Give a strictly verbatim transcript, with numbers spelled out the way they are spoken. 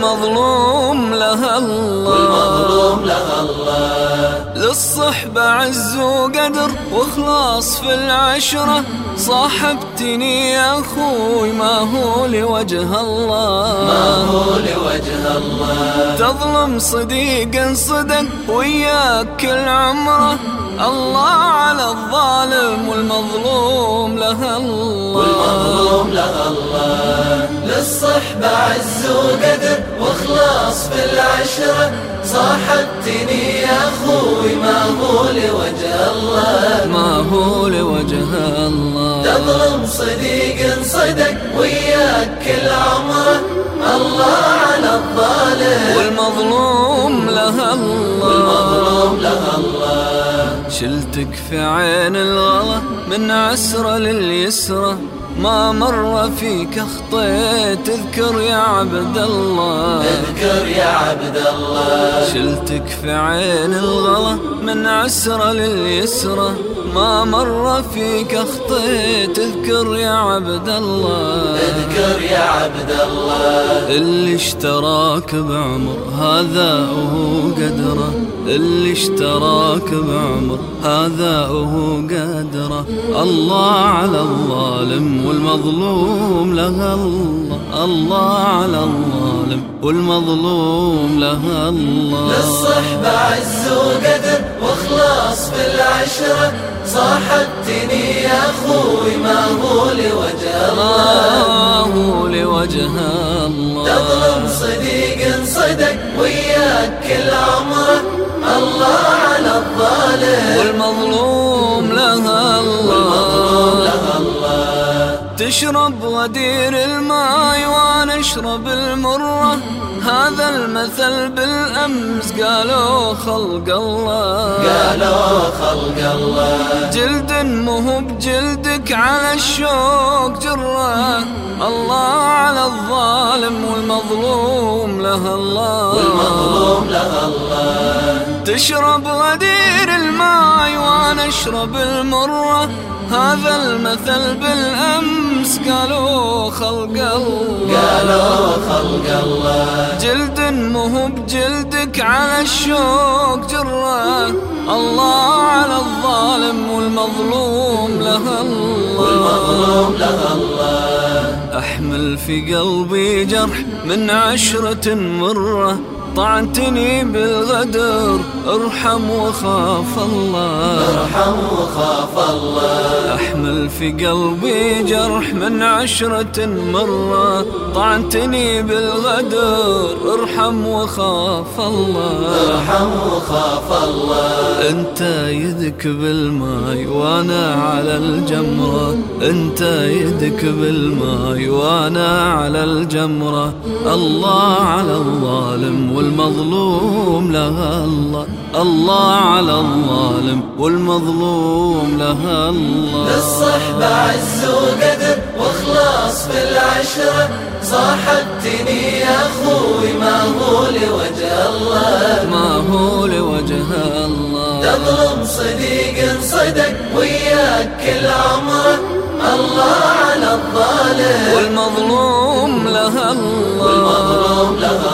والمظلوم لها الله والمظلوم لها الله. للصحبة عز وقدر واخلاص في العشرة، صاحبتني يا أخوي ما هو لوجه الله، ما هو لوجه الله. تظلم صديق صدق وياك كل عمره، الله على الظالم والمظلوم لها الله، والمظلوم لها الله. للصحبة عز وقدر واخلاص في العشرة، صاحبتني يا أخوي ما هو لوجه الله، ما هو لوجه الله. تظلم صديق صدق وياك كل عمره، الله على الظالم والمظلوم لها الله، والمظلوم لها الله. شلتك في عين الغلا من عسرة لليسرة، ما مر فيك اخطيت اذكر يا عبد الله، اذكر يا عبد الله. شلتك في عين الغلا من عسرة لليسرة، ما مر فيك اخطيت اذكر يا عبد الله، اذكر يا عبد الله. اللي اشتراك بعمر هذا وهو قدره، اللي اشتراك بعمر هذا وهو قدره، الله على الظالم والمظلوم لها الله، الله على الظالم والمظلوم لها الله. للصحبة عز وقدر واخلاص في العشرة، صاحبتني يا أخوي ما هو لوجه الله، ما هو لوجه الله. تظلم صديق صدق وياك كل عمره، الله على الظالم والمظلوم لها الله، لها الله. تشرب غدير الماء وانا اشرب المرة، هذا المثل بالأمس قالوا خلق الله، قالوا خلق الله. جلد مو بجلدك على الشوق جرة، الله على الظالم والمظلوم لها الله، والمظلوم لها الله. تشرب غدير الماء وانا اشرب المرة، هذا المثل بالأمس قالوا خلق الله، قالوا خلق الله. جلد مو بجلدك على الشوق جرة، الله على الظالم والمظلوم لها الله، والمظلوم لها الله. أحمل في قلبي جرح من عشرة مرة، طعنتني بالغدر ارحم وخاف الله، ارحم وخاف الله. أحمل في قلبي جرح من عشرة مرة، طعنتني بالغدر ارحم وخاف الله، ارحم وخاف الله. انت يدك بالماي وانا على الجمرة، انت يدك بالماي وانا على الجمرة، الله على الظالم والمظلوم لها الله، الله على الظالم والمظلوم لها الله. للصحبة عز وقدر واخلاص في العشرة، صاحبتني يا أخوي ما هو لوجه الله، ما هو لوجه الله. تظلم صديق صدق وياك كل عمره، الله على الظالم والمظلوم لها الله، والمظلوم لها